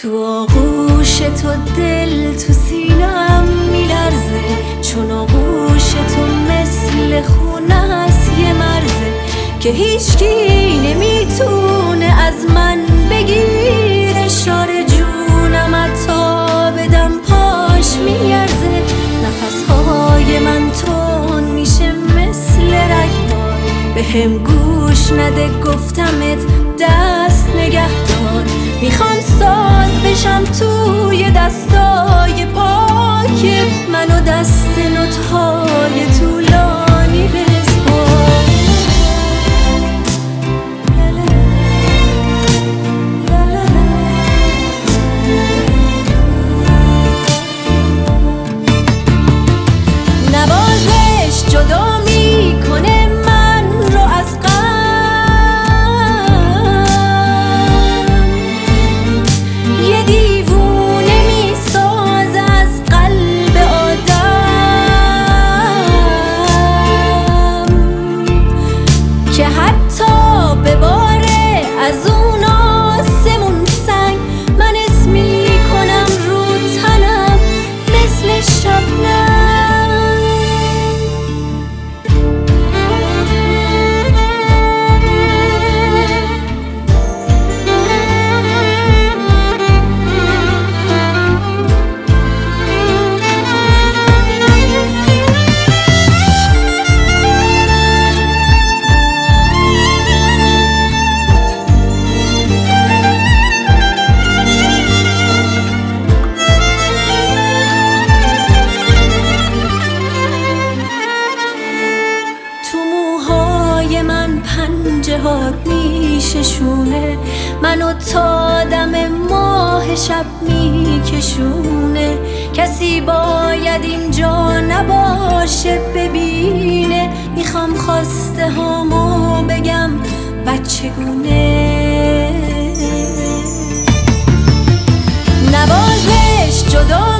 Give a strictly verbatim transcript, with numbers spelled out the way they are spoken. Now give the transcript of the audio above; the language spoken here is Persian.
تو آغوش تو دل تو سینم میلرزه، چون آغوش تو مثل خونه هست یه مرزه که هیچکی نمیتونه از من بگیره. اشاره جونم حتی بدم پاش میارزه، نفسهای من تون میشه مثل رگبار. به هم گوش نده گفتمت دست نگهدار، میخوام ساز بشم توی دستای پاکت، منو دست نوت‌های طولانی بسپار. نوازش جدا میکنه من رو از پنجه هات میشه شونه، منو تا دم ماه شب میکشونه. کسی باید اینجا نباشه ببینه، میخوام خواسته هامو بگم بچگونه. نوازش جدا